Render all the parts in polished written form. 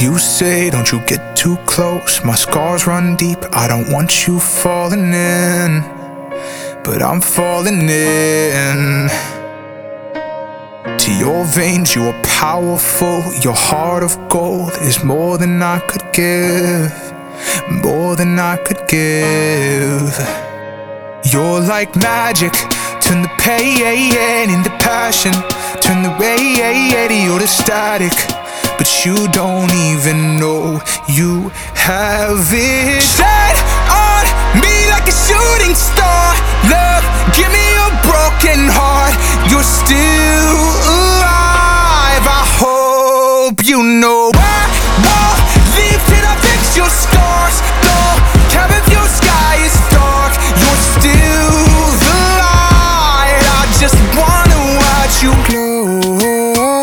You say, don't you get too close. My scars run deep, I don't want you falling in, but I'm falling in. To your veins, you are powerful. Your heart of gold is more than I could give, more than I could give. You're like magic, turn the pain into passion, turn the radio to static. But you don't even know you have it. Shine on me like a shooting star. Love, give me your broken heart. You're still alive. I hope you know I won't leave till I fix your scars. Don't care if your sky is dark. You're still the light. I just wanna watch you glow.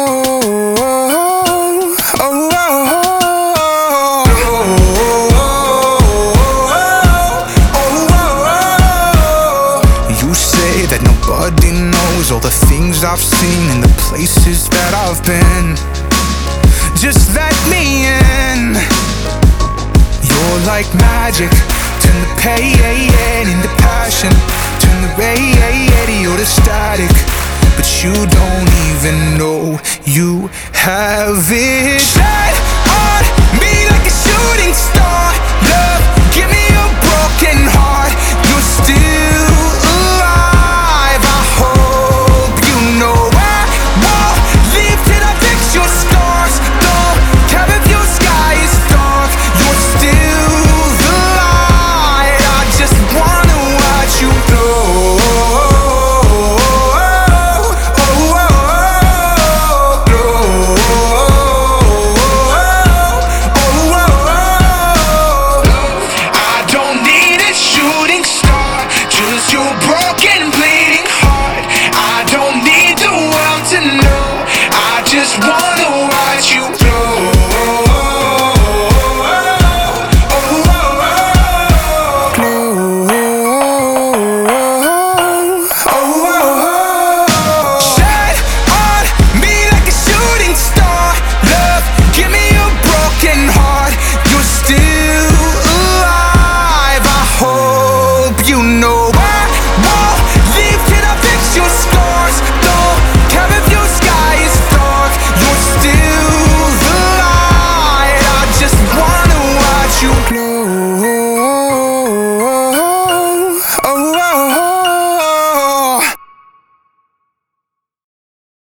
That nobody knows all the things I've seen and the places that I've been. Just let me in. You're like magic, turn the pain into passion, turn the radio to static. But you don't even know you have it. Shine on me like a shooting star. Love,